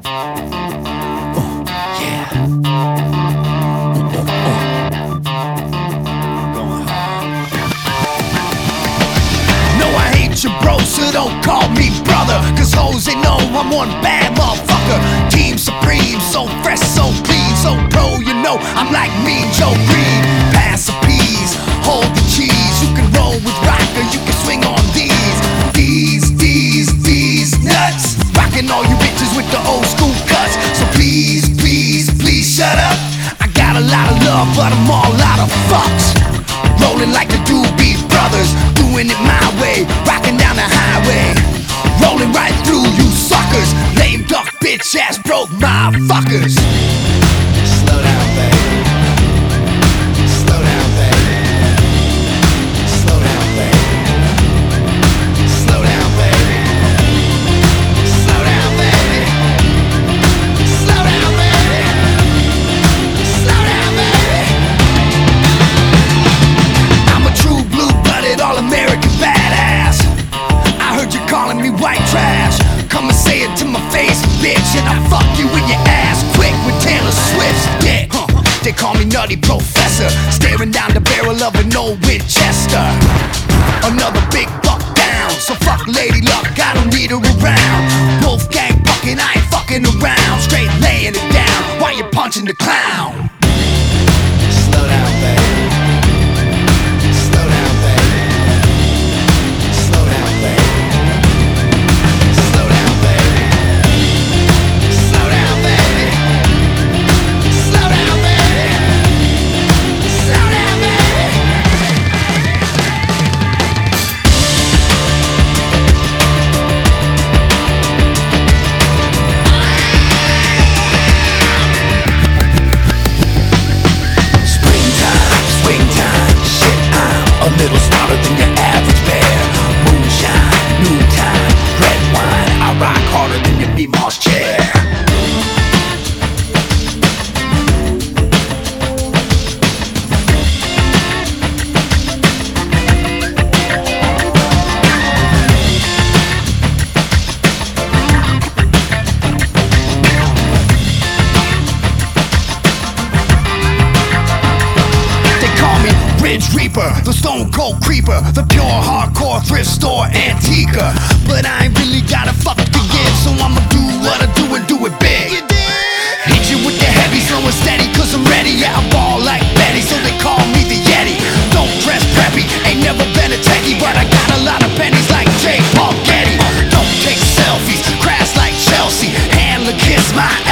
Bro, so don't call me brother, cause hoes they know I'm one bad motherfucker. Team supreme, so fresh, so clean, so pro, you know I'm like Mean Joe Green. Pass the peas, hold the cheese. You can roll with rocker, you can swing on these nuts. Rocking all you bitches with the old school cuts. So please, please, please shut up. I got a lot of love, but I'm all out of fucks. Rolling like the Doobie Brothers, doing it my way, rocking down the highway, rolling right through you suckers, lame duck bitch ass broke motherfuckers. Slow down, baby. Slow down, baby. Slow down, baby. Slow down, baby. Slow down, baby. Slow down, baby. Slow down, baby. I'm a true blue-blooded all-American badass. I heard you calling me white trash. Come and say it to my face, bitch, and I'll fuck you in your ass quick with Taylor Swift's dick. They call me Nutty Professor, staring down the barrel of an old Winchester. Another big buck down, so fuck Lady Luck, I don't need her around. Wolfgang bucking, I ain't fucking around. Straight laying it down while you're punching the clown. Slow down, baby. Slow down, baby. Slow down, baby. Slow down, baby. Slow down, baby. Slow down, baby. Slow down, baby. Springtime, springtime, shit, I'm a little smarter than your average bear. Moonshine, noontime, red wine, I rock harder than your Mimas chair. They call me Ridge Reaper, the stone cold creeper, the pure hardcore thrift store antiquer. But I ain't really got a fuck to give, so I'ma do what I do and do it big. Hit you with the heavy, slow and steady, cause I'm ready. Yeah, I ball like Betty, so they call me the Yeti. Don't dress preppy, ain't never been a techie, but I got a lot of pennies like Jay Paul Getty. Don't take selfies, crash like Chelsea, handler kiss my